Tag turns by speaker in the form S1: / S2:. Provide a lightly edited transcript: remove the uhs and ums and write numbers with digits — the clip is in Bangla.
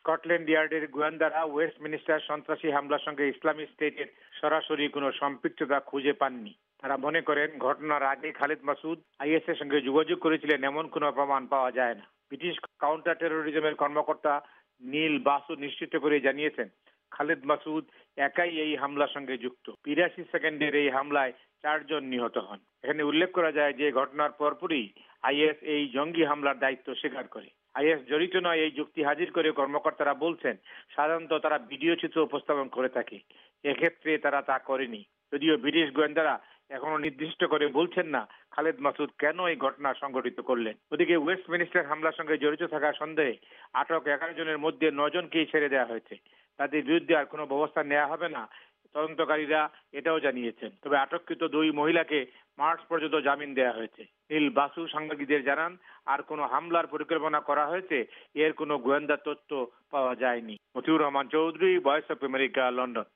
S1: স্কটল্যান্ড ইয়ার্ডের গোয়েন্দারা ওয়েস্টমিনিস্টার সন্ত্রাসী হামলার সঙ্গে ইসলামিক স্টেটের সরাসরি কোনো সম্পৃক্ততা খুঁজে পাননি। তারা মনে করেন ঘটনার আগে খালিদ মাসুদ আইএস এর সঙ্গে যোগাযোগ করেছিলেন এমন কোনো প্রমাণ পাওয়া যায় না। ব্রিটিশ কাউন্টার টেরোরিজমের কর্মকর্তা নীল বাসু নিশ্চিত করে জানিয়েছেন খালিদ মাসুদ একাই এই হামলার সঙ্গে যুক্ত। ৮২ সেকেন্ডের এই হামলায় ৪ জন নিহত হন। এখানে উল্লেখ করা যায় যে ঘটনার পরপরই আইএস এই জঙ্গি হামলার দায়িত্ব স্বীকার করে। আইএস জড়িত নয় এই যুক্তি হাজির করে কর্মকর্তারা বলছেন সাধারণত তারা ভিডিও চিত্র উপস্থাপন করে থাকে, এক্ষেত্রে তারা তা করেনি। যদিও ব্রিটিশ গোয়েন্দারা এখনো নির্দিষ্ট করে বলছেন না খালেদ মাসুদ কেন এই ঘটনা সংঘটিত করলেন। ওদিকে ওয়েস্টমিনিস্টার হামলার সঙ্গে জড়িত থাকার সন্দেহে আটক ১১ জনের মধ্যে ৯ জনকেই ছেড়ে দেওয়া হয়েছে। তাদের বিরুদ্ধে আর কোনো ব্যবস্থা নেওয়া হবে না তদন্তকারীরা এটাও জানিয়েছেন। তবে আটককৃত ২ মহিলাকে মার্চ পর্যন্ত জামিন দেওয়া হয়েছে। নীল বাসু সাংবাদিকদের জানান আর কোনো হামলার পরিকল্পনা করা হয়েছে এর কোনো গোয়েন্দা তথ্য পাওয়া যায়নি। Motiur Rahman Chowdhury, voice of America, London.